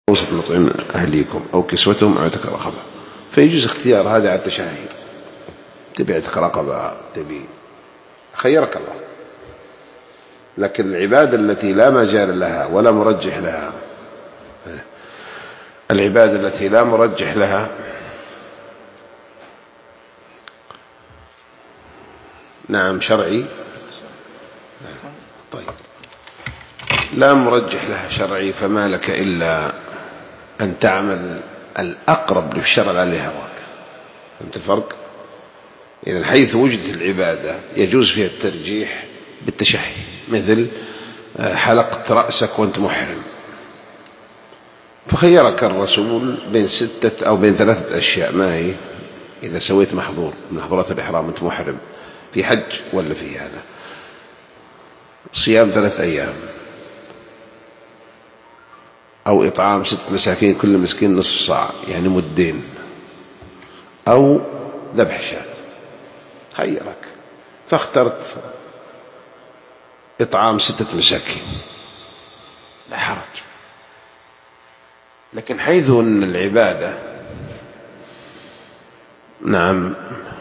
أوسط مطعم أهليكم أو كسوتهم أو عتق رقبة، فيجوز اختيار هذا على التشهي. تبي عتق رقبة، تبي خيرك الله. لكن العبادة التي لا مجال لها ولا مرجح لها، العبادة التي لا مرجح لها، نعم شرعي، طيب لا مرجح لها شرعي، فما لك إلا أن تعمل الأقرب للشرع لا لهواك. فهمت الفرق؟ إذن حيث وجدت العبادة يجوز فيها الترجيح بالتشهي، مثل حلقت رأسك وأنت محرم، فخيرك الرسول بين 6 أو بين 3 أشياء. ما هي؟ إذا سويت محظور من محظورات الإحرام أنت محرم في حج ولا في هذا، صيام 3 أيام، أو إطعام 6 مساكين كل مسكين نصف صاع يعني مدين، أو ذبح شاة. خيرك، فاخترت إطعام 6 مساكين لا حرج. لكن حيث أن العبادة نعم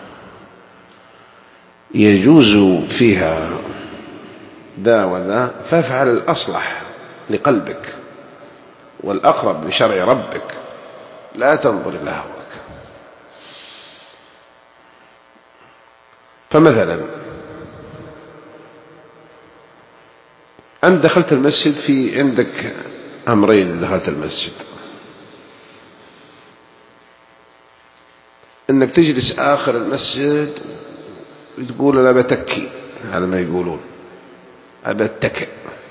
يجوز فيها ذا وذا، فافعل الأصلح لقلبك والأقرب لشرع ربك، لا تنظر إلى هواك. فمثلا أنت دخلت المسجد، في عندك أمرين. دخلت المسجد إنك تجلس آخر المسجد وتقول أنا بتكي، هذا ما يقولون أبتكئ،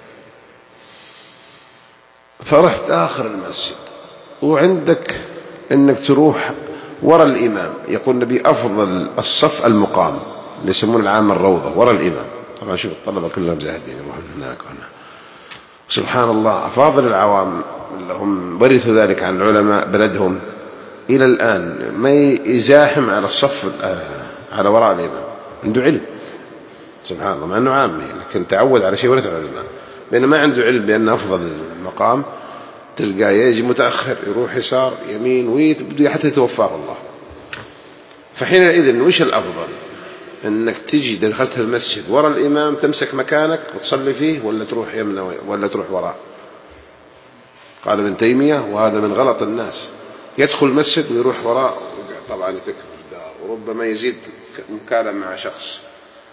فرحت آخر المسجد، وعندك إنك تروح وراء الإمام. يقول النبي أفضل الصف المقام، اللي يسمون العام الروضة، وراء الإمام. طبعا شوف الطلبة كلهم زاهدين يروحون هناك وهنا. سبحان الله، أفاضل العوام اللي هم ورثوا ذلك عن العلماء بلدهم إلى الآن ما يزاحم على الصف على وراء الإمام، عنده علم سبحان الله، مع أنه عامي لكن تعود على شيء ورث العلماء. بينما ما عنده علم بأن أفضل المقام، تلقاه يجي متأخر، يروح يسار يمين، ويبدو حتى يتوفاه الله. فحينئذ وش الأفضل؟ أنك تجي دخلت المسجد وراء الإمام تمسك مكانك وتصلي فيه، ولا تروح يمنى ولا تروح وراء؟ قال ابن تيمية وهذا من غلط الناس، يدخل المسجد ويروح وراء، طبعا يتكبر الدار، وربما يزيد مكالمة مع شخص،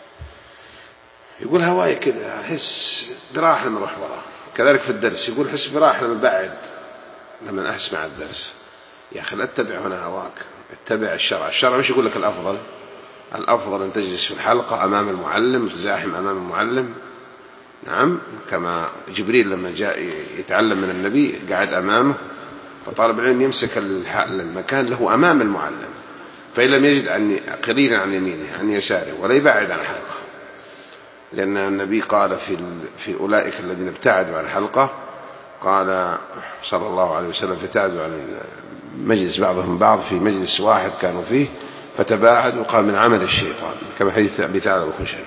يقول هواي كده أحس براحة لما أروح وراء. كذلك في الدرس يقول حس براحة لما بعد، لما أسمع الدرس. يا أخي لا تتبع هنا هواك، اتبع الشرع. الشرع مش يقول لك الأفضل؟ الأفضل أن تجلس في الحلقة أمام المعلم، تزاحم أمام المعلم. نعم، كما جبريل لما جاء يتعلم من النبي قاعد أمامه، فطالب العلم يمسك المكان له أمام المعلم، فإن لم يجد قليلا عن يمينه عن يساره، ولا يبعد عن الحلقة، لأن النبي قال في أولئك الذين ابتعدوا عن الحلقة، قال صلى الله عليه وسلم فتعدوا عن مجلس بعضهم بعض في مجلس واحد كانوا فيه فتباعدوا، قال من عمل الشيطان، كما حديث أبي ثعلبة الخشني.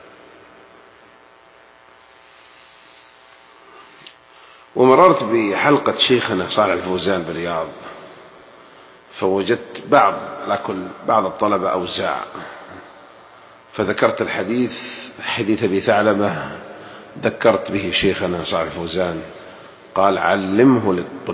ومررت بحلقة شيخنا صالح الفوزان بالرياض، فوجدت بعض الطلبة أوزاع، فذكرت حديث أبي ثعلبة، ذكرت به شيخنا صالح الفوزان، قال علمه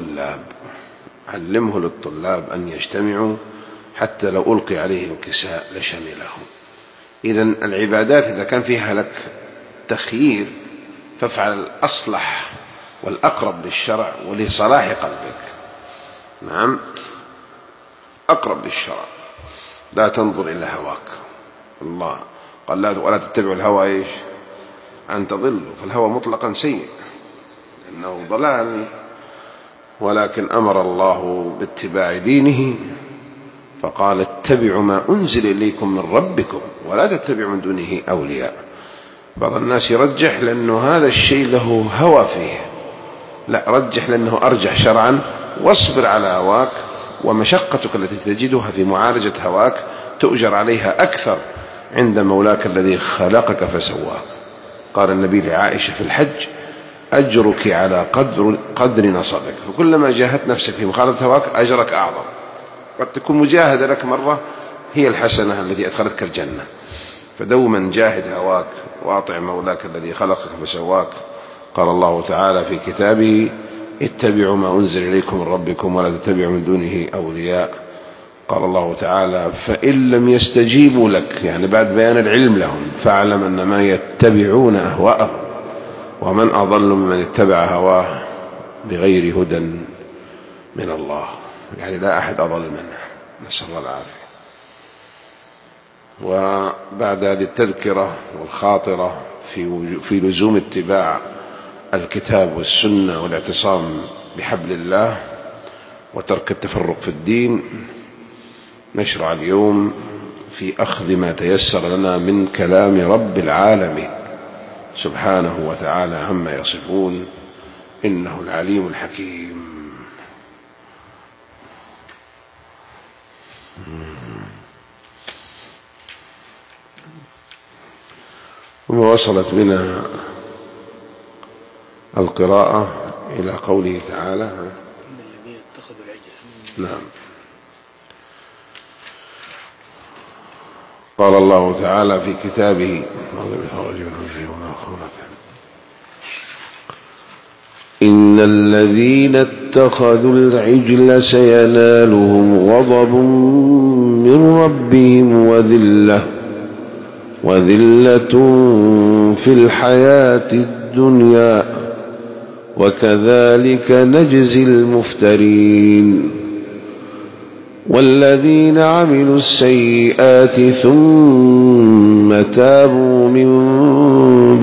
للطلاب أن يجتمعوا حتى لو ألقي عليهم كساء لشملهم. إذن العبادات إذا كان فيها لك تخيير فافعل الأصلح والأقرب للشرع ولصلاح قلبك. نعم، أقرب للشرع، لا تنظر إلى هواك. الله قال لا ولا تتبعوا الهوى إيش أن تضلوا، فالهوى مطلقا سيء إنه ضلال، ولكن أمر الله باتباع دينه فقال اتبعوا ما أنزل إليكم من ربكم ولا تتبعوا من دونه أولياء. بعض الناس يرجح لأنه هذا الشيء له هوى فيه، لا، رجح لأنه أرجح شرعا، واصبر على هواك، ومشقتك التي تجدها في معالجة هواك تؤجر عليها أكثر عند مولاك الذي خلقك فسواك. قال النبي لعائشة في الحج أجرك على قدر نصبك، فكلما جاهدت نفسك في مخالطة هواك أجرك أعظم. قد تكون مجاهدة لك مرة هي الحسنة التي أدخلتك الجنة. فدوما جاهد هواك وأطع مولاك الذي خلقك فسواك. قال الله تعالى في كتابه: اتبعوا ما أنزل إليكم من ربكم ولا تتبعوا من دونه أولياء. قال الله تعالى: فإن لم يستجيبوا لك، يعني بعد بيان العلم لهم، فاعلم أنما يتبعون أهواءهم ومن أضل ممن اتبع هواه بغير هدى من الله. يعني لا أحد أضل منه، نسأل الله العافية. وبعد هذه التذكرة والخاطرة في لزوم اتباع الكتاب والسنة والاعتصام بحبل الله وترك التفرق في الدين، نشرع اليوم في أخذ ما تيسر لنا من كلام رب العالمين سبحانه وتعالى عما يصفون، إنه العليم الحكيم. ووصلت بنا القراءة إلى قوله تعالى: نعم. قال الله تعالى في كتابه: إن الذين اتخذوا العجل سينالهم غضب من ربهم وذلة في الحياة الدنيا وكذلك نجزي المفترين. والذين عملوا السيئات ثم تابوا من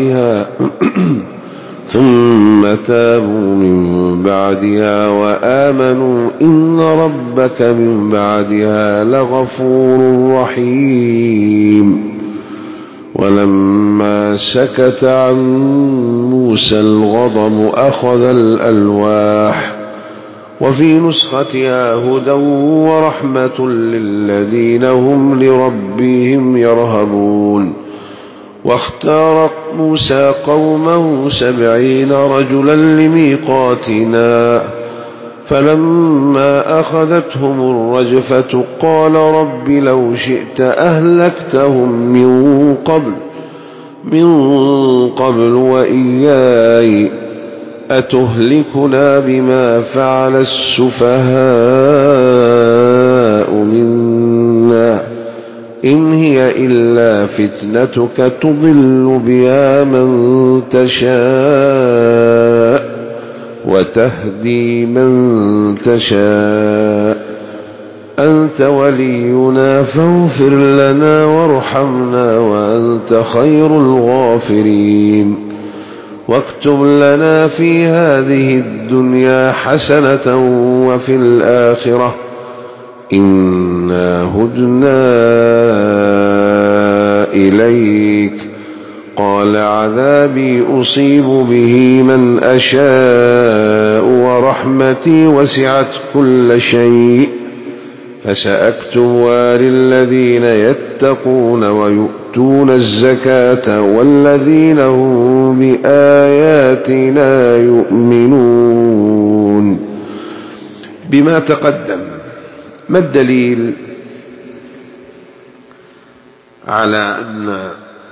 بعدها وآمنوا إن ربك من بعدها لغفور رحيم. ولما سكت عن موسى الغضب أخذ الألواح، وفي نسختها هدى ورحمة للذين هم لربهم يرهبون. واختار موسى قومه 70 رجلا لميقاتنا، فلما أخذتهم الرجفة قال رب لو شئت أهلكتهم من قبل وإياي أتهلكنا بما فعل السفهاء منا إن هي إلا فتنتك تضل بها من تشاء وتهدي من تشاء أنت ولينا فاغفر لنا وارحمنا وأنت خير الغافرين. واكتب لنا في هذه الدنيا حسنة وفي الآخرة إنا هدنا إليك. قال عذابي أصيب به من أشاء ورحمتي وسعت كل شيء فسأكتبها للذين يتقون ويؤتون الزكاة والذين هم بآياتنا يؤمنون. بما تقدم، ما الدليل على أن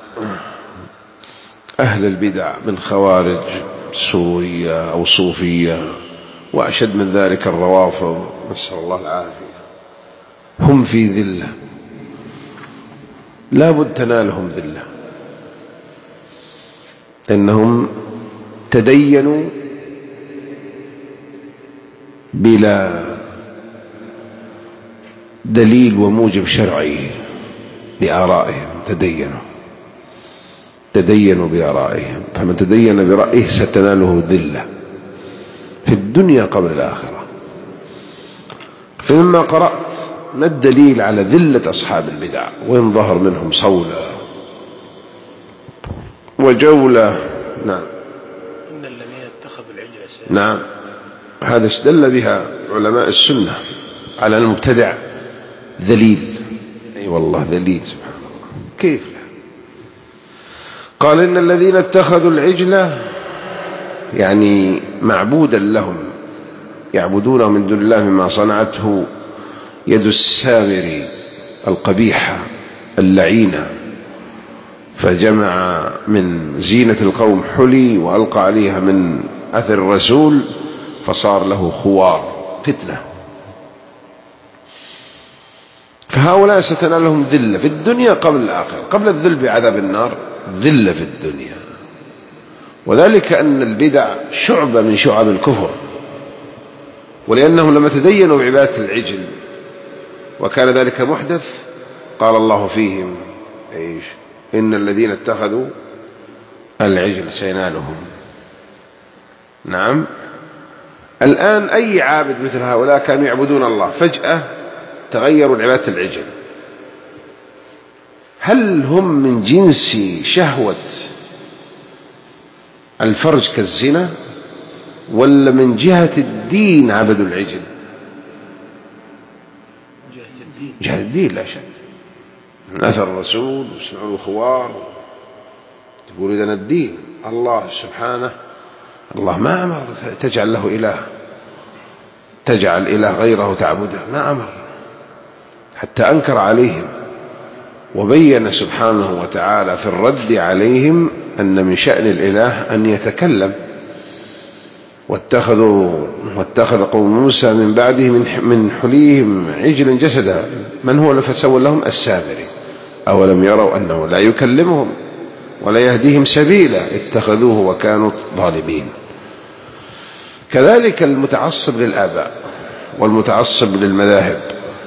أهل البدع من خوارج سورية أو صوفية وأشد من ذلك الروافض نسأل الله العافية هم في ذلة، لا بد تنالهم ذلة، لأنهم تدينوا بلا دليل وموجب شرعي لآرائهم، تدينوا بآرائهم، فمن تدين برأيه ستناله ذلة في الدنيا قبل الآخرة. فمما قرأت ما الدليل على ذلة أصحاب البدع وإن ظهر منهم صولة وجولة؟ نعم، إن الذين اتخذوا العجل نعم، هذا استدل بها علماء السنة على المبتدع ذليل. أي والله ذليل سبحان الله. كيف لا؟ قال إن الذين اتخذوا العجل يعني معبودا لهم يعبدونه من دون الله مما صنعته يد السامري القبيحة اللعينة، فجمع من زينة القوم حلي وألقى عليها من أثر الرسول فصار له خوار فتنة. فهؤلاء ستنالهم ذلة في الدنيا قبل الآخرة، قبل الذل بعذاب النار ذلة في الدنيا. وذلك أن البدع شعبة من شعب الكفر، ولأنهم لما تدينوا بعبادة العجل وكان ذلك محدث قال الله فيهم إيش؟ إن الذين اتخذوا العجل سينالهم. نعم. الآن أي عابد مثل هؤلاء كانوا يعبدون الله فجأة تغيروا لعبادة العجل، هل هم من جنس شهوة الفرج كالزنا ولا من جهة الدين عبدوا العجل؟ جهة الدين لا شك، من أثر الرسول وسمعوا الخوار يقول إذن الدين الله سبحانه الله ما أمر تجعل له إله، تجعل إله غيره تعبده، ما أمر، حتى أنكر عليهم وبين سبحانه وتعالى في الرد عليهم أن من شأن الإله أن يتكلم. واتخذ قوم موسى من بعده من حليهم عجلا جسدا من هو فسول لهم السامري أولم يروا أنه لا يكلمهم ولا يهديهم سبيلا اتخذوه وكانوا ظالمين. كذلك المتعصب للآباء والمتعصب للمذاهب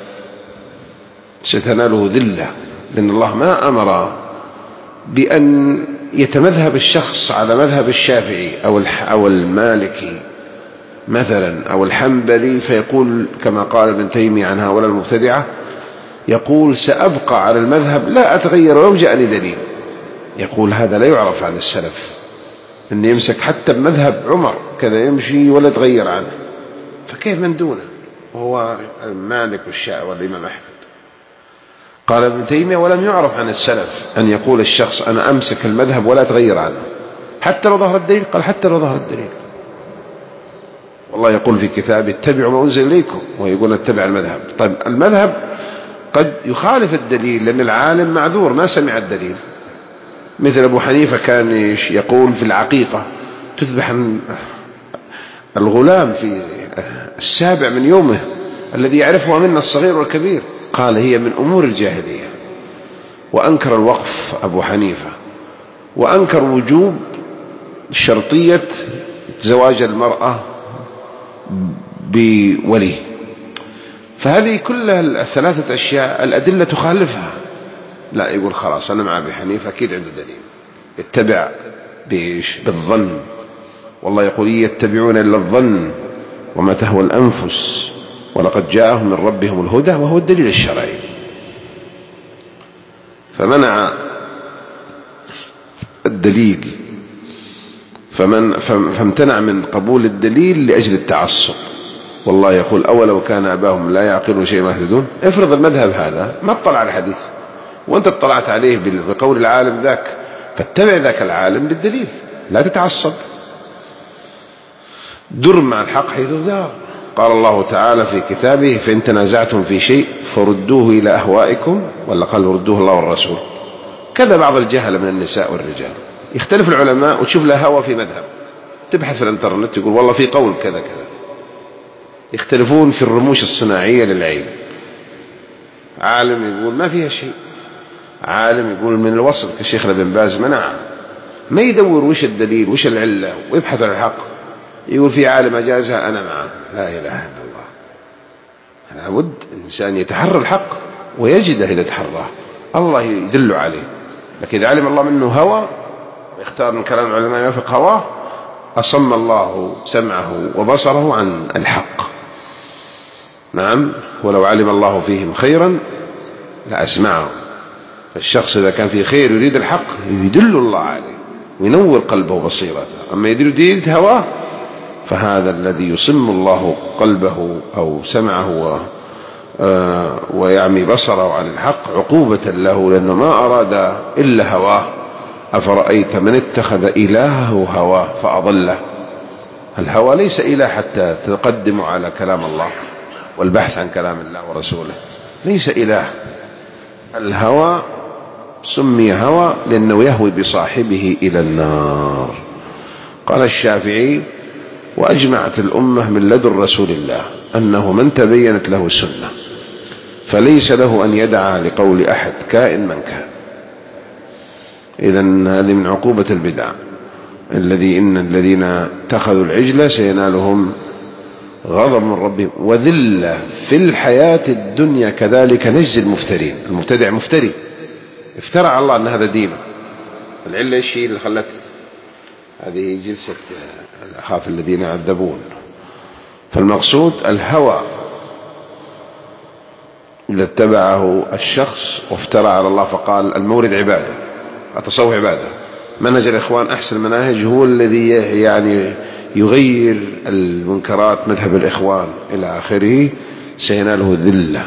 ستناله ذلة، لأن الله ما أمر بأن يتمذهب الشخص على مذهب الشافعي أو المالكي مثلا أو الحنبلي فيقول كما قال ابن تيمية عن هؤلاء المبتدعة، يقول سأبقى على المذهب لا أتغير ولو جاءني دليل. يقول هذا لا يعرف عن السلف، أن يمسك حتى بمذهب عمر كذا يمشي ولا تغير عنه، فكيف من دونه وهو مالك والشافعي والإمام أحمد؟ قال ابن تيمية ولم يعرف عن السلف أن يقول الشخص أنا أمسك المذهب ولا أتغير عنه حتى لو ظهر الدليل. قال حتى لو ظهر الدليل، والله يقول في كتابه اتبعوا ما أنزل إليكم ويقول اتبع المذهب. طيب المذهب قد يخالف الدليل لأن العالم معذور ما سمع الدليل، مثل أبو حنيفة كان يقول في العقيقة تذبح الغلام في 7 من يومه الذي يعرفها منا الصغير والكبير، قال هي من أمور الجاهلية. وأنكر الوقف أبو حنيفة، وأنكر وجوب شرطية زواج المرأة بولي. فهذه كلها الثلاثة أشياء الأدلة تخالفها، لا يقول خلاص أنا مع أبي حنيفة أكيد عنده دليل، اتبع بالظن. والله يقول يتبعون إلا الظن وما تهوى الأنفس ولقد جاءهم من ربهم الهدى وهو الدليل الشرعي. فمنع الدليل فامتنع من قبول الدليل لأجل التعصب. والله يقول أولو كان أباهم لا يعقلون شيء ما يهتدون. افرض المذهب هذا ما اطلع على الحديث وانت اطلعت عليه بقول العالم ذاك، فاتبع ذاك العالم بالدليل لا تتعصب، در مع الحق حيث دار. قال الله تعالى في كتابه فإن تنازعتم في شيء فردوه إلى أهوائكم، ولا قال ردوه الله والرسول. كذا بعض الجهل من النساء والرجال يختلف العلماء وتشوف له هوى في مذهب، تبحث في الانترنت يقول والله في قول كذا كذا. يختلفون في الرموش الصناعية للعين، عالم يقول ما فيها شيء، عالم يقول من الوصف كالشيخ ابن باز منع، ما يدور وش الدليل وش العلة ويبحث عن الحق. يقول في عالم أجازها أنا معه، لا إله إلا الله. لابد الإنسان يتحرى الحق ويجده إذا تحراه الله يدل عليه. لكن إذا علم الله منه هوى ويختار من كلام العلماء يوافق هواه أصم الله سمعه وبصره عن الحق. نعم. ولو علم الله فيهم خيرا لأسمعهم. فالشخص إذا كان فيه خير يريد الحق يدل الله عليه وينور قلبه وبصيرته. أما يريد هواه فهذا الذي يصم الله قلبه أو سمعه ويعمي بصره عن الحق عقوبة له، لأنه ما أراد إلا هواه. أفرأيت من اتخذ إلهه هواه فأضله الهوى ليس إله حتى تقدم على كلام الله والبحث عن كلام الله ورسوله، ليس إله. الهوى سمي هوى لأنه يهوي بصاحبه إلى النار. قال الشافعي: وأجمعت الأمة من لدن رسول الله أنه من تبينت له السنة فليس له أن يدعى لقول أحد كائن من كان. إذن هذه من عقوبة البدع. إن الذين اتخذوا العجل سينالهم غضب من ربهم وذلة في الحياة الدنيا كذلك نجزي المفترين. المبتدع مفتري، افترى على الله أن هذا دينه. العلة الشيء اللي خلت هذه جلسة أخاف الذين يعذبون. فالمقصود الهوى إذا اتبعه الشخص وافترى على الله فقال المورد عبادة، التصوف عبادة، منهج الإخوان أحسن المناهج، هو الذي يعني يغير المنكرات، مذهب الإخوان إلى آخره، سيناله ذلة.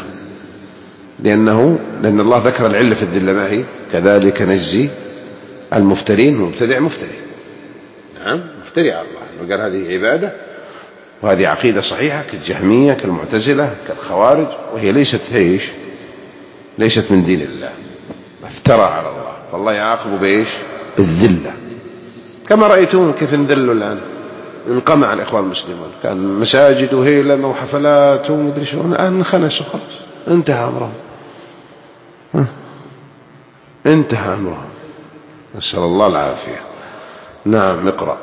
لأن الله ذكر العلة في الذلة، ما هي؟ كذلك نجزي المفترين. المبتدع مفتري، نعم مفتري على الله، وقال هذه عبادة وهذه عقيدة صحيحة كالجهمية كالمعتزلة كالخوارج، وهي ليست من دين الله، افترى على الله، فالله يعاقب بإيش؟ بالذلة. كما رأيتم كيف انذلوا الآن، انقمع الإخوان المسلمون، كان مساجد وهيلة وحفلات ومدري شو، الآن انخنسوا خلاص، انتهى أمرهم، انتهى أمرهم، نسأل الله العافية. نعم اقرأ.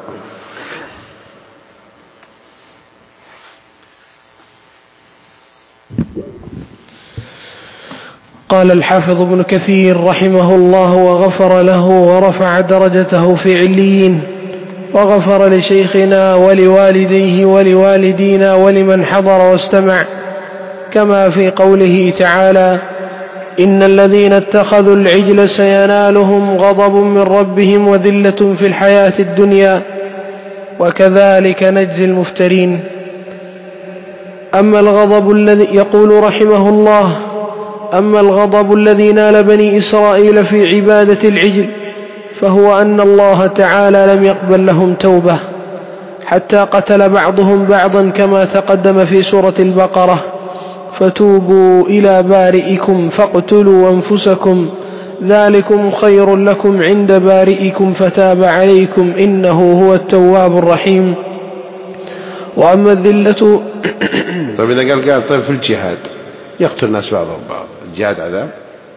قال الحافظ ابن كثير رحمه الله وغفر له ورفع درجته في عليين، وغفر لشيخنا ولوالديه ولوالدينا ولمن حضر واستمع، كما في قوله تعالى: إن الذين اتخذوا العجل سينالهم غضب من ربهم وذلة في الحياة الدنيا وكذلك نجزي المفترين. أما الغضب الذي يقول رحمه الله: أما الغضب الذي نال بني إسرائيل في عبادة العجل فهو أن الله تعالى لم يقبل لهم توبة حتى قتل بعضهم بعضا كما تقدم في سورة البقرة: فتوبوا إلى بارئكم فاقتلوا أنفسكم ذلكم خير لكم عند بارئكم فتاب عليكم إنه هو التواب الرحيم. وأما الذلة طيب إذا قال طيب في الجهاد يقتل الناس بعضهم بعض، الجهاد عذاب،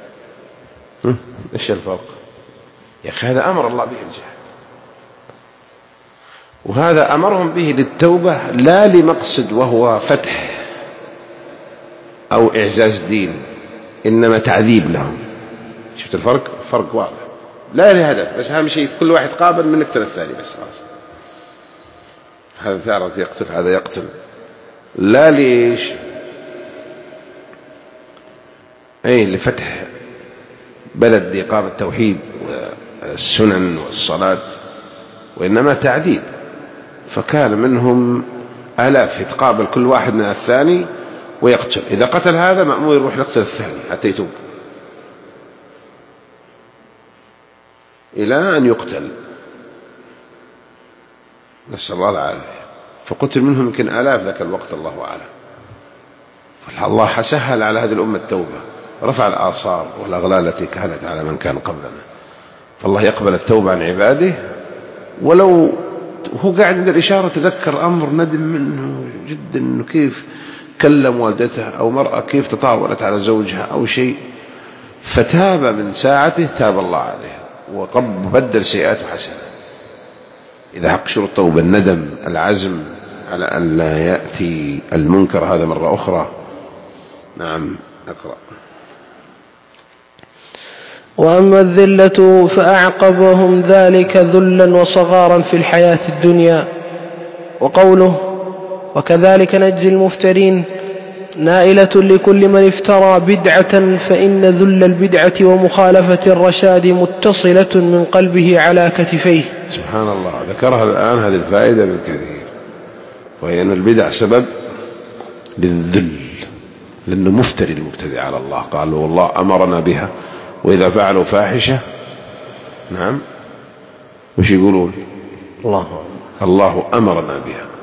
إيش الفرق؟ يا أخي هذا أمر الله به الجهاد، وهذا أمرهم به للتوبة لا لمقصد وهو فتح أو إعزاز دين، إنما تعذيب لهم. شفت الفرق؟ فرق واضح، لا لهدف، بس أهم شيء كل واحد قابل من يقتل الثاني، بس خلاص، هذا ثارة يقتل هذا يقتل، لا ليش؟ أي لفتح بلد لإقامة التوحيد والسنن والصلاة، وإنما تعذيب. فكان منهم آلاف يتقابل كل واحد من الثاني ويقتل، إذا قتل هذا مأمور يروح يقتل الثاني حتى يتوب إلى أن يقتل، نسأل الله العافية. فقتل منهم يمكن آلاف ذاك الوقت، الله أعلم. فالله سهل على هذه الأمة التوبة، رفع الآثار والأغلال التي كانت على من كان قبلنا. فالله يقبل التوبة عن عباده، ولو هو قاعد عند الإشارة تذكر أمر ندم منه جدا، إنه كيف كلم والدته، أو مرأة كيف تطاولت على زوجها أو شيء، فتاب من ساعته، تاب الله عليه وبدل سيئاته حسنة. إذا حق شروط التوبة الندم، العزم على أن لا يأتي المنكر هذا مرة أخرى. نعم اقرأ. وأما الذلة فأعقبهم ذلك ذلا وصغارا في الحياة الدنيا. وقوله وكذلك نجزي المفترين نائلة لكل من افترى بدعة، فإن ذل البدعة ومخالفة الرشاد متصلة من قلبه على كتفيه. سبحان الله، ذكرها الآن هذه الفائدة بالكثير، وهي أن البدع سبب للذل، لأنه مفتري المبتدع على الله، قالوا والله أمرنا بها، وإذا فعلوا فاحشة نعم وش يقولون؟ الله أمرنا بها.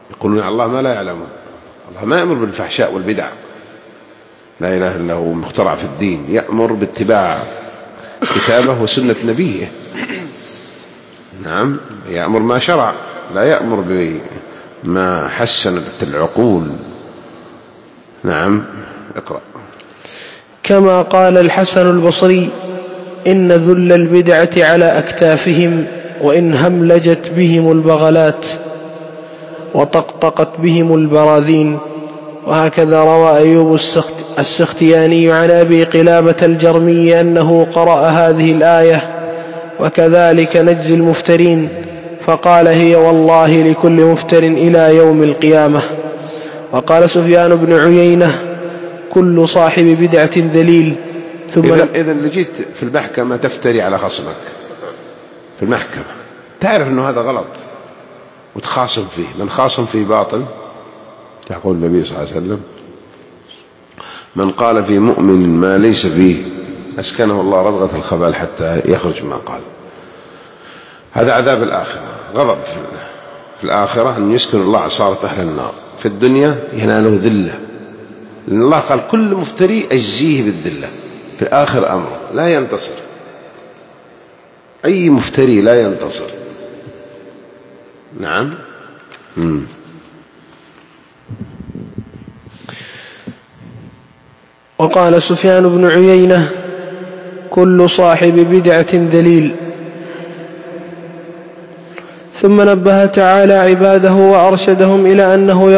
يقولون على الله ما لا يعلمون. الله ما يأمر بالفحشاء والبدع، لا إله إلا هو مخترع في الدين، يأمر باتباع كتابه وسنة نبيه. نعم، يأمر ما شرع، لا يأمر بما حسنت العقول. نعم، اقرأ. كما قال الحسن البصري: إن ذل البدعة على أكتافهم، وإن هملجت بهم البغلات وطقطقت بهم البراذين. وهكذا روى أيوب السختياني عن أبي قلابة الجرمي أنه قرأ هذه الآية: وكذلك نجزي المفترين، فقال: هي والله لكل مفتر إلى يوم القيامة. وقال سفيان بن عيينة: كل صاحب بدعة ذليل. ثم إذا لجيت في المحكمة تفتري على خصمك في المحكمة، تعرف أنه هذا غلط وتخاصم فيه. من خاصم فيه باطل، يقول النبي صلى الله عليه وسلم: من قال في مؤمن ما ليس فيه أسكنه الله رضغة الخبال حتى يخرج ما قال. هذا عذاب الآخرة، غضب في الآخرة أن يسكن الله عصارة أهل النار. في الدنيا يناله ذلة، لأن الله قال: كل مفتري أجزيه بالذلة. في آخر أمره لا ينتصر، أي مفتري لا ينتصر. نعم. وقال سفيان بن عيينة: كل صاحب بدعة ذليل. ثم نبه تعالى عباده وأرشدهم إلى أنه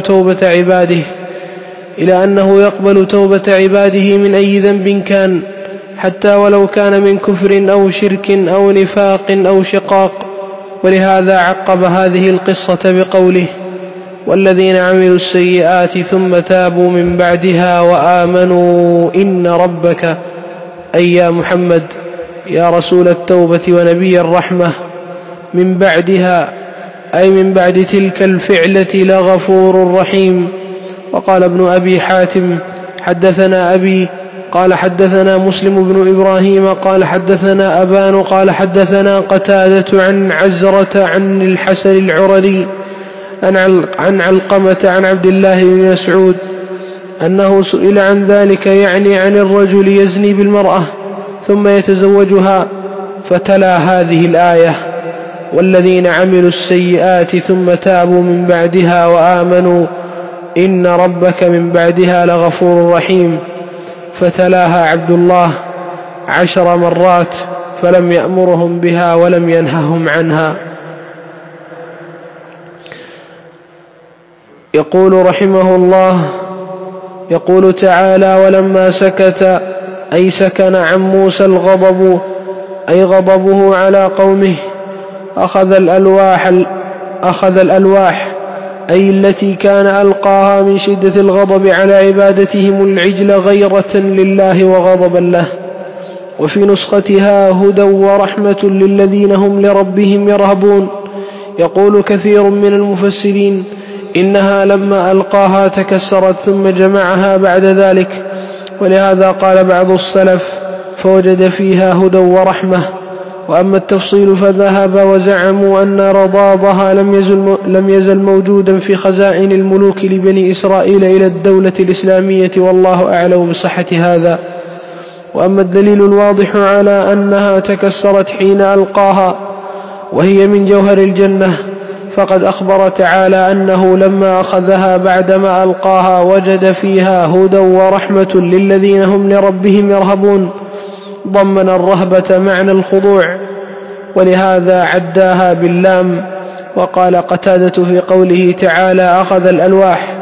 يقبل توبة عباده من أي ذنب كان، حتى ولو كان من كفر أو شرك أو نفاق أو شقاق. ولهذا عقب هذه القصة بقوله: والذين عملوا السيئات ثم تابوا من بعدها وآمنوا إن ربك، أي يا محمد يا رسول التوبة ونبي الرحمة، من بعدها أي من بعد تلك الفعلة لغفور رحيم. وقال ابن أبي حاتم: حدثنا أبي قال حدثنا مسلم بن إبراهيم قال حدثنا أبان قال حدثنا قتادة عن عزرة عن الحسن العرري عن علقمة عن عبد الله بن مسعود أنه سئل عن ذلك، يعني عن الرجل يزني بالمرأة ثم يتزوجها، فتلا هذه الآية: والذين عملوا السيئات ثم تابوا من بعدها وآمنوا إن ربك من بعدها لغفور رحيم. فتلاها عبد الله 10 مرات، فلم يأمرهم بها ولم ينههم عنها. يقول رحمه الله: يقول تعالى: ولما سكت أي سكن عن موسى الغضب أي غضبه على قومه، أخذ الألواح أي التي كان ألقاها من شدة الغضب على عبادتهم العجل غيرة لله وغضبا له. وفي نسختها: هدى ورحمة للذين هم لربهم يرهبون. يقول كثير من المفسرين: إنها لما ألقاها تكسرت ثم جمعها بعد ذلك، ولهذا قال بعض السلف: فوجد فيها هدى ورحمة. وأما التفصيل فذهب وزعموا أن رضاضها لم يزل موجودا في خزائن الملوك لبني إسرائيل إلى الدولة الإسلامية، والله أعلم بصحة هذا. وأما الدليل الواضح على أنها تكسرت حين ألقاها وهي من جوهر الجنة، فقد أخبر تعالى أنه لما أخذها بعدما ألقاها وجد فيها هدى ورحمة للذين هم لربهم يرهبون، ضمن الرهبة معنى الخضوع، ولهذا عداها باللام. وقال قتادة في قوله تعالى: أخذ الألواح،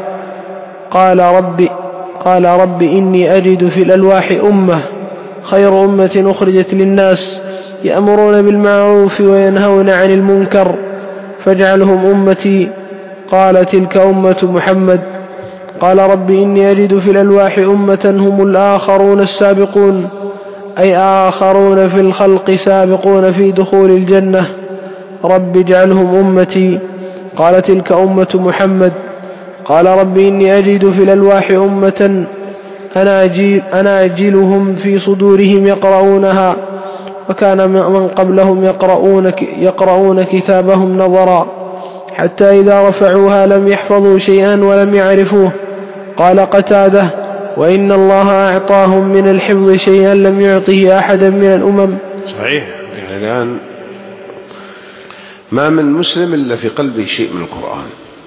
قال رب إني أجد في الألواح أمة خير أمة أخرجت للناس يأمرون بالمعروف وينهون عن المنكر فاجعلهم أمتي. قال: تلك أمة محمد. قال رب إني أجد في الألواح أمة هم الآخرون السابقون، أي آخرون في الخلق سابقون في دخول الجنة، رب اجعلهم أمتي. قال: تلك أمة محمد. قال رب إني أجد في الألواح أمة أناجلهم في صدورهم يقرؤونها، وكان من قبلهم يقرؤون كتابهم نظرا حتى إذا رفعوها لم يحفظوا شيئا ولم يعرفوه. قال قتادة: وإن الله أعطاهم من الحفظ شيئا لم يعطه أحدا من الأمم. صحيح. يعني الآن ما من مسلم إلا في قلبه شيء من القرآن،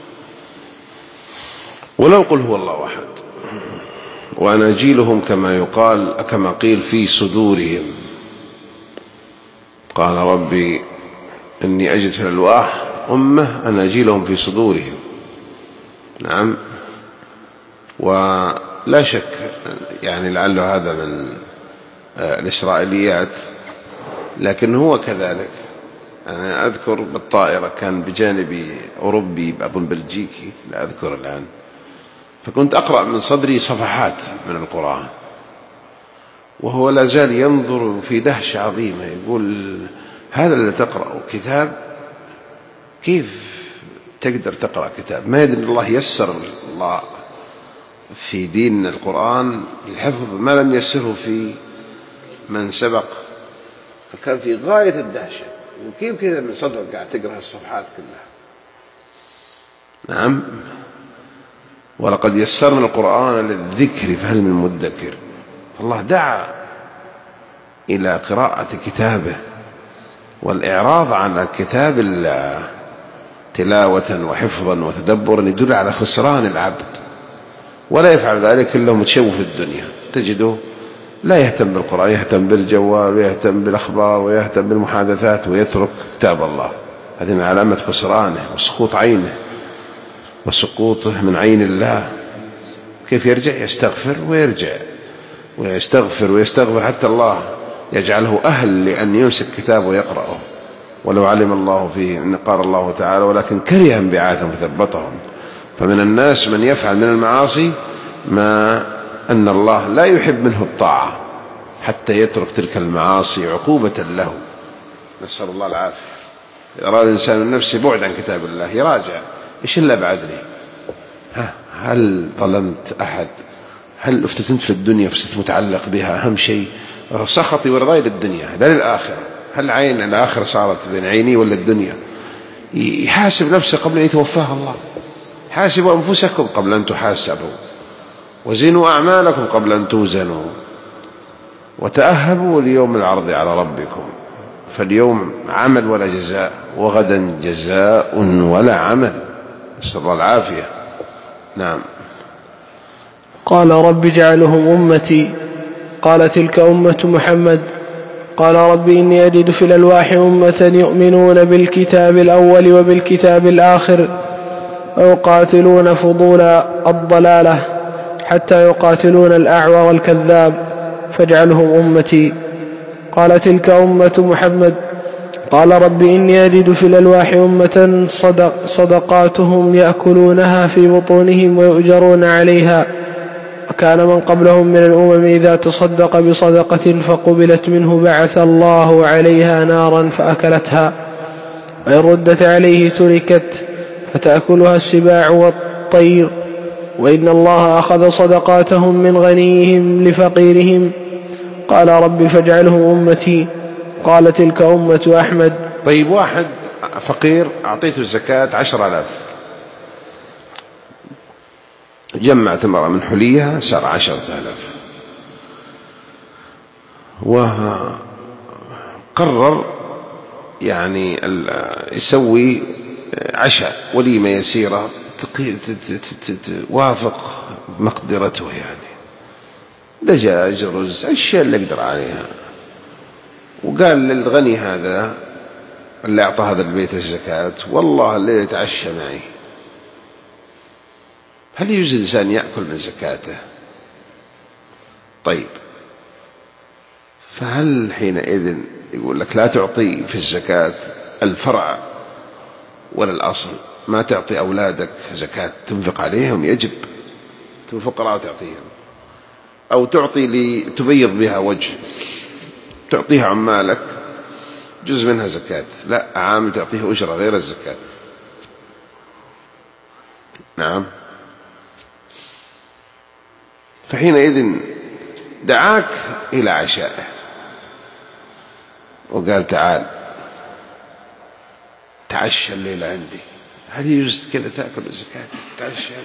ولو قل هو الله أحد. وأناجيلهم كما قيل في صدورهم. قال ربي إني أجد في الألواح أمة أناجيلهم في صدورهم. نعم. ولا شك يعني لعله هذا من الإسرائيليات، لكن هو كذلك. أنا أذكر بالطائرة كان بجانبي أوروبي أظن بلجيكي لا أذكر الآن، فكنت أقرأ من صدري صفحات من القرآن وهو لا زال ينظر في دهشة عظيمة، يقول: هذا اللي تقرأه كتاب؟ كيف تقدر تقرأ كتاب؟ ما يدري الله يسر الله في دين القرآن الحفظ ما لم يسره في من سبق. فكان في غاية الدهشة، وكيف كذا من صدرك قاعد تقرأ الصفحات كلها. نعم. ولقد يسرنا القرآن للذكر فهل من مدكر. الله دعا إلى قراءة كتابه والإعراض عن كتاب الله تلاوة وحفظا وتدبرا يدل على خسران العبد، ولا يفعل ذلك إلا متشوف في الدنيا. تجده لا يهتم بالقرآن، يهتم بالجوال ويهتم بالأخبار ويهتم بالمحادثات ويترك كتاب الله. هذه من علامة خسرانه وسقوط عينه وسقوطه من عين الله. كيف يرجع؟ يستغفر ويرجع ويستغفر ويستغفر حتى الله يجعله أهل لأن يمسك كتابه ويقرأه، ولو علم الله فيه. إن قال الله تعالى: ولكن كره انبعاثهم فثبطهم. فمن الناس من يفعل من المعاصي ما أن الله لا يحب منه الطاعة حتى يترك تلك المعاصي عقوبة له، نسأل الله العافية. إذا أراد الإنسان من نفسه بعد عن كتاب الله يراجع: إيش إلا بعد لي؟ هل ظلمت أحد؟ هل افتتنت في الدنيا فصرت متعلق بها؟ أهم شيء سخطي ورضاي للدنيا لا للآخرة. هل عين الآخرة صارت بين عيني ولا الدنيا؟ يحاسب نفسه قبل أن يتوفاه الله. حاسبوا أنفسكم قبل أن تحاسبوا، وزنوا أعمالكم قبل أن توزنوا، وتأهبوا ليوم العرض على ربكم. فاليوم عمل ولا جزاء، وغدا جزاء ولا عمل، نسأل الله العافية. نعم. قال: رب اجعلهم أمتي. قال: تلك أمة محمد. قال: رب إني أجد في الألواح أمة يؤمنون بالكتاب الأول وبالكتاب الآخر ويقاتلون فضول الضلالة حتى يقاتلون الأعور والكذاب فاجعلهم أمتي. قال: تلك أمة محمد. قال: رب إني أجد في الألواح أمة صدقاتهم يأكلونها في بطونهم ويؤجرون عليها، وكان من قبلهم من الأمم إذا تصدق بصدقة فقبلت منه بعث الله عليها نارا فأكلتها، وإن ردت عليه تركت فتأكلها السباع والطير، وإن الله أخذ صدقاتهم من غنيهم لفقيرهم. قال: رب فاجعلهم أمتي. قال: تلك أمة أحمد. طيب، واحد فقير أعطيته الزكاة 10,000، جمع تمرة من حليها صار 10,000، وقرر يعني يسوي عشاء وليمة يسيرة توافق مقدرته، يعني دجاج رز الشيء اللي يقدر عليها. وقال للغني هذا اللي أعطى هذا البيت الزكاة: والله اللي يتعشى معي. هل يجوز الإنسان يأكل من زكاته؟ طيب، فهل حينئذ يقول لك لا تعطي في الزكاة الفرع ولا الأصل؟ ما تعطي أولادك زكاة تنفق عليهم؟ يجب الفقراء تعطيهم، أو تعطي لتبيض بها وجه، تعطيها عمالك جزء منها زكاة، لا عامل تعطيه أجرة غير الزكاة. نعم. فحينئذ دعاك إلى عشائه وقال: تعال تعشى الليلة عندي. هل يجوز كذا تأكل الزكاة تعشى؟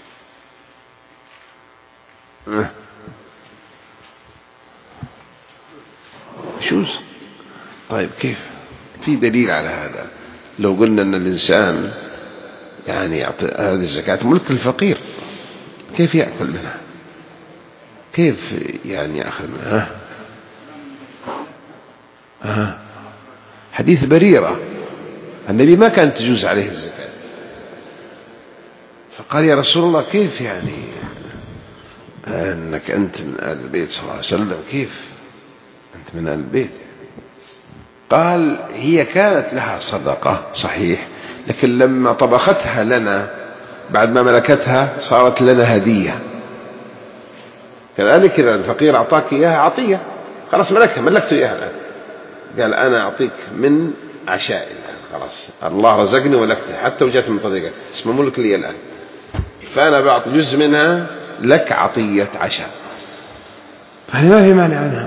يجوز. طيب كيف؟ في دليل على هذا. لو قلنا أن الإنسان يعني يعطي هذه الزكاة ملك الفقير، كيف يأكل منها؟ كيف يعني يأخذ منها؟ حديث بريرة النبي ما كانت تجوز عليه الزكاة، فقال يا رسول الله كيف يعني أنك أنت من آل البيت صلى الله عليه وسلم، كيف أنت من آل البيت؟ قال هي كانت لها صدقة صحيح، لكن لما طبختها لنا بعد ما ملكتها صارت لنا هدية. كذلك إذا الفقير أعطاك إياها عطية خلاص ملكها، ملكته إياها الآن، قال أنا أعطيك من عشائي الآن، خلاص الله رزقني ولكته حتى وجدت من طريقك، اسمه ملك لي الآن، فأنا بعطي جزء منها لك عطية عشاء. هذه ما في مانع عنها،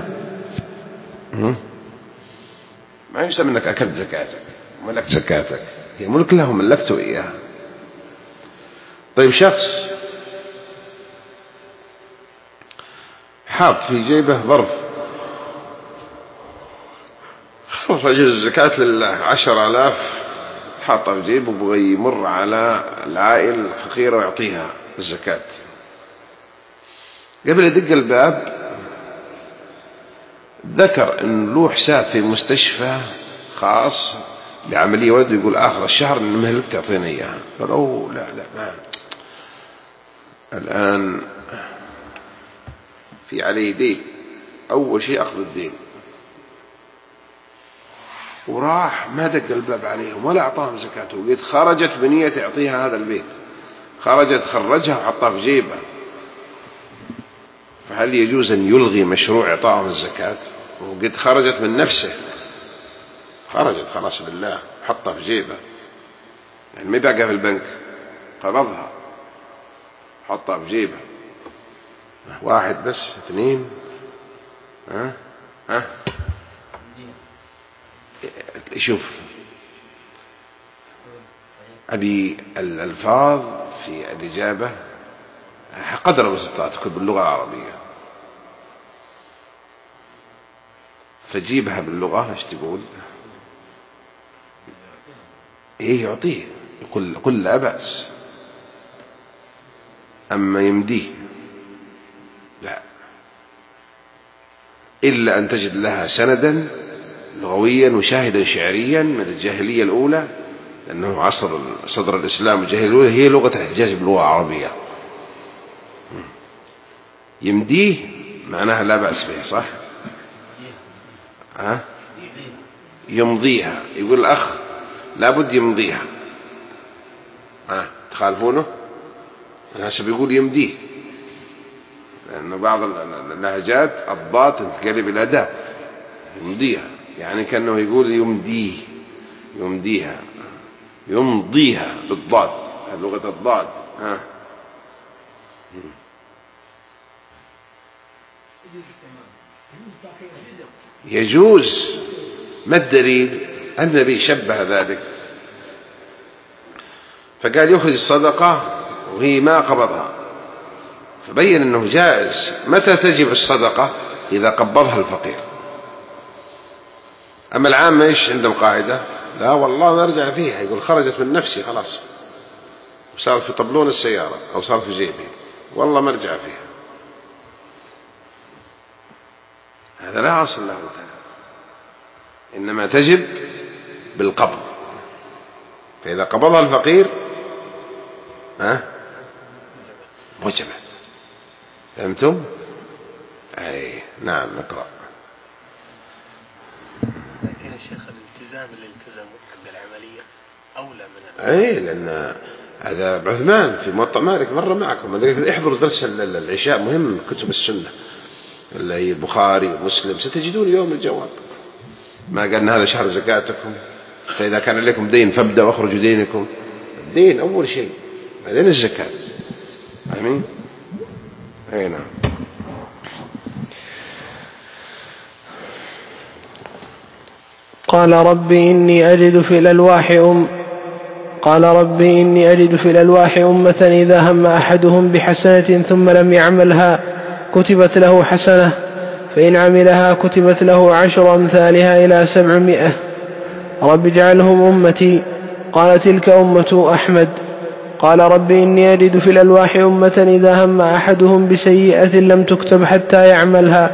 ما يسمى أنك أكلت زكاتك وملكت زكاتك، هي ملك له ملكته إياها. طيب شخص حاط في جيبه ظرف رجل الزكاة لله 10,000 حاطه في جيبه وبغى يمر على العائلة الفقيرة ويعطيها الزكاة، قبل يدق الباب ذكر أن له حساب في مستشفى خاص بعملية ولد، يقول آخر الشهر إن مهلك تعطينا إياها. قال أوه لا ما الآن في عليه دين، أول شيء أخذ الدين، وراح ما دق الباب عليهم ولا أعطاهم زكاته، قد خرجت بنية يعطيها هذا البيت، خرجها وحطها في جيبه، فهل يجوز أن يلغي مشروع إعطائهم الزكاة؟ وقد خرجت من نفسه، خرجت خلاص بالله، حطها في جيبه، يعني ما باقى في البنك، قبضها حطها في جيبه. واحد بس، اثنين، شوف أبي الألفاظ في الإجابة قدر المستطاع تكون باللغة العربية، فجيبها باللغة ايش تقول؟ ايه يعطيه، يقول لا بأس، أما يمديه لا، إلا أن تجد لها سندا لغويا وشاهدا شعريا من الجاهلية الأولى، لأنه عصر صدر الإسلام الجاهلية الأولى هي لغة الاحتجاج باللغة العربية. يمديه معناها لا بأس به، صح؟ يمضيها، يقول الأخ لابد يمضيها، تخالفونه؟ الناس بيقول يمديه، لأنه بعض اللهجات الضاد تنقلب إلى دال، يمضيها يعني كأنه يقول يمديه، يمضيها بالضاد، لغة الضاد. يجوز. ما الدليل؟ النبي شبه ذلك فقال يخرج الصدقة وهي ما قبضها، فبين أنه جائز. متى تجب الصدقة؟ إذا قبضها الفقير. أما العام إيش عندهم قاعدة؟ لا والله نرجع فيها، يقول خرجت من نفسي خلاص وصارت في طبلون السيارة أو صارت في جيبي، والله ما ارجع فيها، هذا لا أصل له تعالى، إنما تجب بالقبض. فإذا قبضها الفقير وجبت. فهمتم؟ أي نعم. نقرأ. لكن الشيخ الالتزام اللي التزم بالعملية أولى من أي، لأن هذا عثمان في موطأ مالك مرة معكم، احضروا درس العشاء مهم من كتب السنة اللي هي البخاري ومسلم، ستجدون يوم الجواب. ما قالنا هذا شهر زكاتكم، فإذا كان لكم دين فابدأوا واخرجوا دينكم. الدين أول شيء بعدين الزكاة. آمين. أي نعم. قال رب إني أجد في الألواح قال رب إني أجد في الألواح أمة إذا هم أحدهم بحسنة ثم لم يعملها كتبت له حسنة، فإن عملها كتبت له 10 أمثالها إلى 700. رب اجعلهم أمتي. قال تلك أمة أحمد. قال رب إني أجد في الألواح أمة إذا هم أحدهم بسيئة لم تكتب حتى يعملها،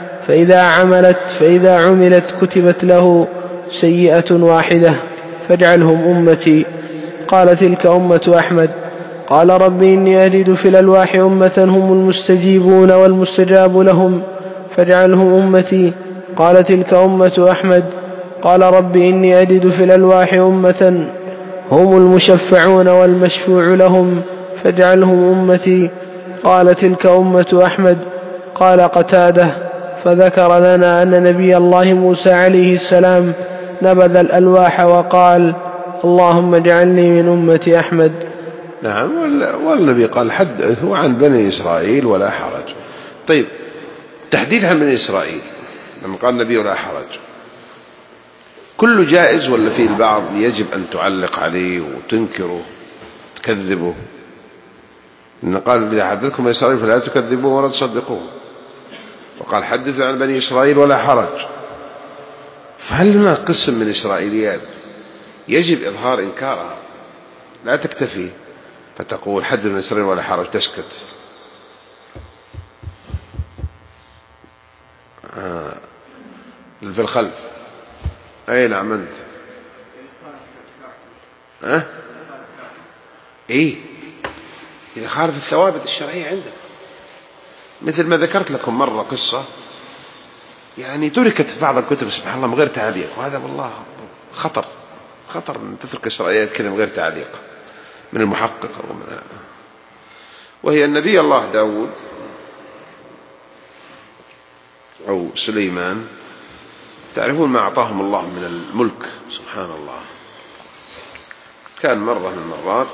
فإذا عملت كتبت له سيئة واحدة، فاجعلهم أمتي. قال تلك أمة أحمد. قال رب إني أجد في الألواح أمة هم المستجيبون والمستجاب لهم، فاجعلهم أمتي. قال تلك أمة أحمد. قال رب إني أجد في الألواح أمة هم المشفعون والمشفوع لهم، فاجعلهم أمتي. قال تلك أمة أحمد. قال قتادة: فذكر لنا أن نبي الله موسى عليه السلام نبذ الألواح وقال: اللهم اجعلني من أمة أحمد. نعم. والنبي قال: حدثوا عن بني إسرائيل ولا حرج. طيب، تحديث عن بني إسرائيل لما قال النبي ولا حرج، كله جائز ولا في البعض يجب أن تعلق عليه وتنكره تكذبه؟ إن قال: إذا حدثكم بني إسرائيل فلا تكذبوه ولا تصدقوه، وقال: حدثوا عن بني إسرائيل ولا حرج. فهل هناك قسم من إسرائيليات يجب إظهار إنكارها، لا تكتفي فتقول حدث بني إسرائيل ولا حرج تسكت؟ في الخلف. أي نعم. أنت إيه إذا خالف الثوابت الشرعية عندك، مثل ما ذكرت لكم مرة قصة يعني تركت في بعض الكتب سبحان الله من غير تعليق، وهذا والله خطر أن تترك إسرائيليات كذا من غير تعليق من المحقق وهي النبي الله داود أو سليمان، تعرفون ما أعطاهم الله من الملك سبحان الله. كان مرة من المرات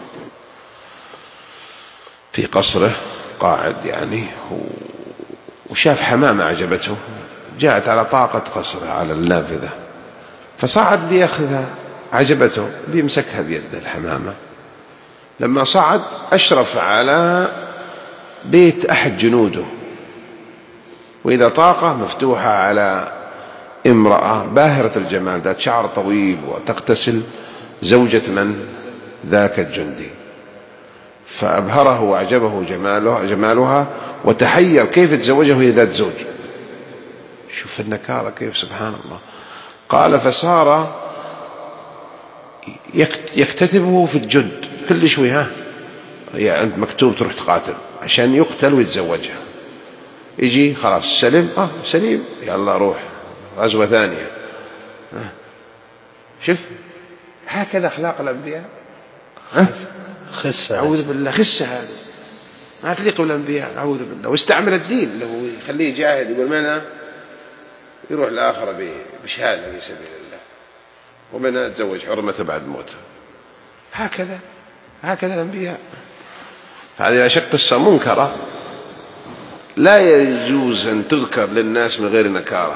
في قصره قاعد يعني، وشاف حمامة عجبته، جاءت على طاقة قصره على النافذة، فصعد ليأخذها، عجبته بيمسكها بيده الحمامة. لما صعد أشرف على بيت أحد جنوده، وإذا طاقة مفتوحة على امرأة باهرة الجمال ذات شعر طويل وتغتسل، زوجة من؟ ذاك الجندي. فأبهره وأعجبه جمالها، وتحير كيف تزوجه وهي ذات زوج. شوف النكارة كيف سبحان الله. قال: فصار يكتتبه في الجند كل شوي، يا أنت مكتوب تروح تقاتل عشان يقتل ويتزوجها، يجي خلاص سلم، سليم، يلا روح غزوة ثانية. شوف هكذا أخلاق الأنبياء. خسة، أعوذ بالله، خسة هذا ما تليق بالأنبياء، أعوذ بالله. واستعمل الدين له يخليه جاهد، يقول منها يروح الآخرة بشهادة في سبيل الله، ومنها تزوج حرمة بعد موته. هكذا الأنبياء. هذه لا شك قصة منكرة لا يجوز أن تذكر للناس من غير نكارة.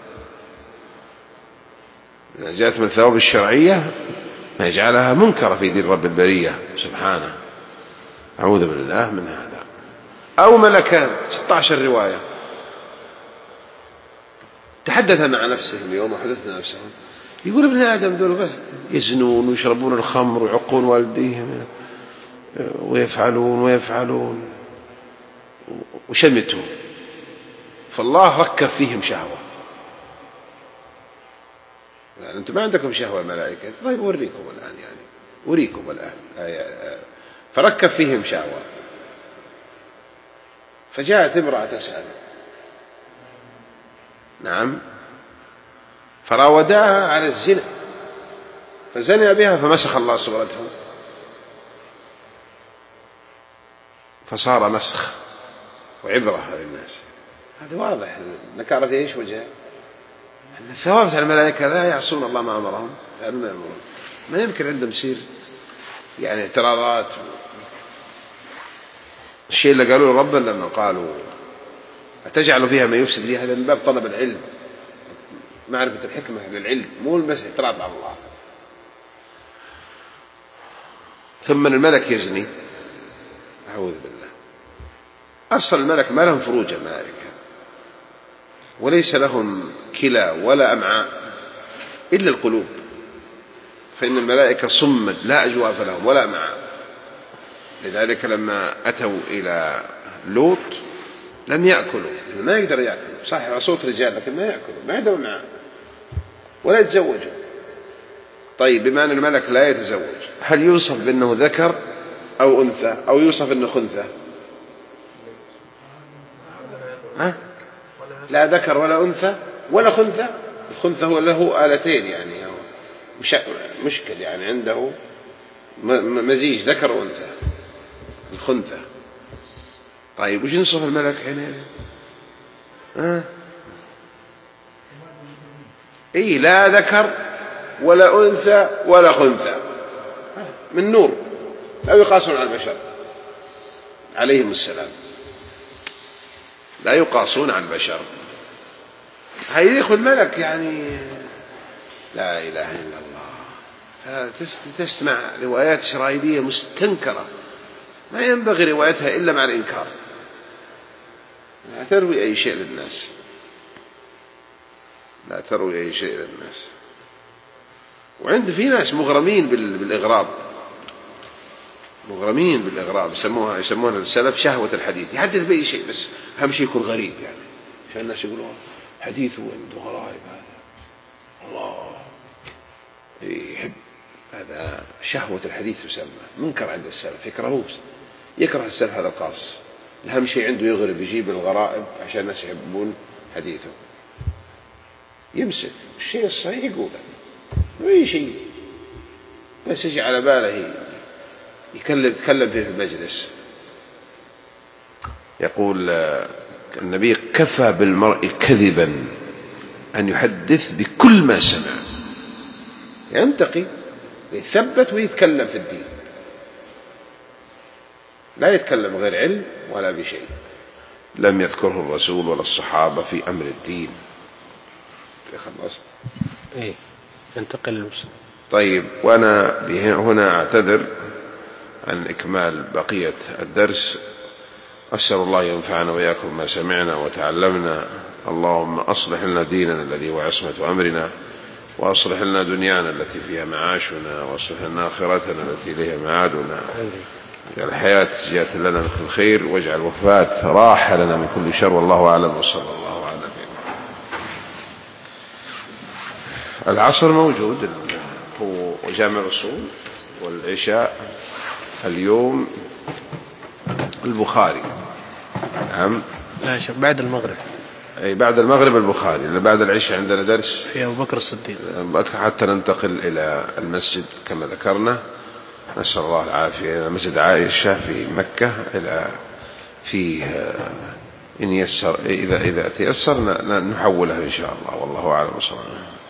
إذا جاءت من الثواب الشرعية ما يجعلها منكرة في دين رب البرية سبحانه. أعوذ بالله من هذا. أو ملكان 16 رواية تحدث مع نفسهم اليوم وحدثنا نفسهم، يقول ابن آدم ذول بس يزنون ويشربون الخمر ويعقون والديهم ويفعلون وشمتوا، فالله ركب فيهم شهوة. يعني أنتم ما عندكم شهوة ملائكة، طيب أوريكم الآن، يعني أوريكم الآن فركب فيهم شهوة. فجاءت امرأة تسأل، نعم، فراوداها على الزنا فزنى بها، فمسخ الله صورته فصار مسخ وعبرة للناس. هذا واضح. النكارة في ايش وجه؟ أن الثوابت على الملائكة لا يعصون الله ما أمرهم، ما يمكن عندهم يصير يعني اعتراضات. الشيء اللي قالوا ربنا لما قالوا أتجعل فيها ما يفسد فيها، هذا من باب طلب العلم، معرفة الحكمة للعلم، مو بس اعتراض على الله. ثم الملك يزني، أعوذ بالله. أصل الملك ما لهم فروج الملائكة، وليس لهم كلى ولا أمعاء إلا القلوب، فإن الملائكة صمد لا أجواف لهم ولا أمعاء. لذلك لما أتوا إلى لوط لم يأكلوا، ما يقدر يأكلوا، صح صوت رجال لكن ما يأكلوا، ما عندهم أمعاء ولا يتزوجوا. طيب بما أن الملك لا يتزوج، هل يوصف بأنه ذكر أو أنثى، أو يوصف أنه خنثى؟ لا ذكر ولا أنثى ولا خنثى. الخنثى هو له آلتين، يعني هو مشكل، يعني عنده مزيج ذكر وأنثى، الخنثى. طيب وش نصف الملك حينئذ؟ إيه، لا ذكر ولا أنثى ولا خنثى، من نور، لا يقاسون على البشر عليهم السلام، لا يقاسون على البشر. هيدخل الملك يعني لا إله إلا الله. تسمع روايات إسرائيلية مستنكرة ما ينبغي روايتها إلا مع الإنكار، لا تروي أي شيء للناس، لا تروي أي شيء للناس. وعند في ناس مغرمين بالإغراب، مغرمين بالإغراب، يسمونها السلف شهوة الحديث، يحدث بأي شيء بس أهم شيء يكون غريب، يعني عشان الناس يقولون حديثه عنده غرائب، هذا الله يحب، هذا شهوة الحديث يسمى، منكر عند السلف، يكره السلف هذا القاص، أهم شيء عنده يغرب، يجيب الغرائب عشان الناس يحبون حديثه، يمسك الشيء الصحيح يقوله، أي شيء بس يجي على باله يتكلم فيه في المجلس. يقول النبي: كفى بالمرء كذبا أن يحدث بكل ما سمع، ينتقي يثبت ويتكلم في الدين، لا يتكلم غير علم ولا بشيء لم يذكره الرسول ولا الصحابة في أمر الدين. خلصت؟ إيه، ينتقل المسلم. طيب، وأنا هنا أعتذر عن إكمال بقية الدرس. أسأل الله ينفعنا وإياكم ما سمعنا وتعلمنا. اللهم أصلح لنا ديننا الذي هو عصمة أمرنا، وأصلح لنا دنيانا التي فيها معاشنا، وأصلح لنا آخرتنا التي إليها معادنا. اجعل الحياة زيادة لنا من كل خير، واجعل الوفاة راحة لنا من كل شر. والله أعلم، وصلى الله على نبينا. العصر موجود هو جامع الأصول، والعشاء اليوم البخاري. نعم، لا شوف، بعد المغرب. أي بعد المغرب البخاري، لأن بعد العشاء عندنا درس في أبو بكر الصديق حتى ننتقل إلى المسجد كما ذكرنا. نسأل الله العافية. مسجد عائشة في مكة إلى فيه إن يسر، إذا تيسر نحوله إن شاء الله. والله أعلم.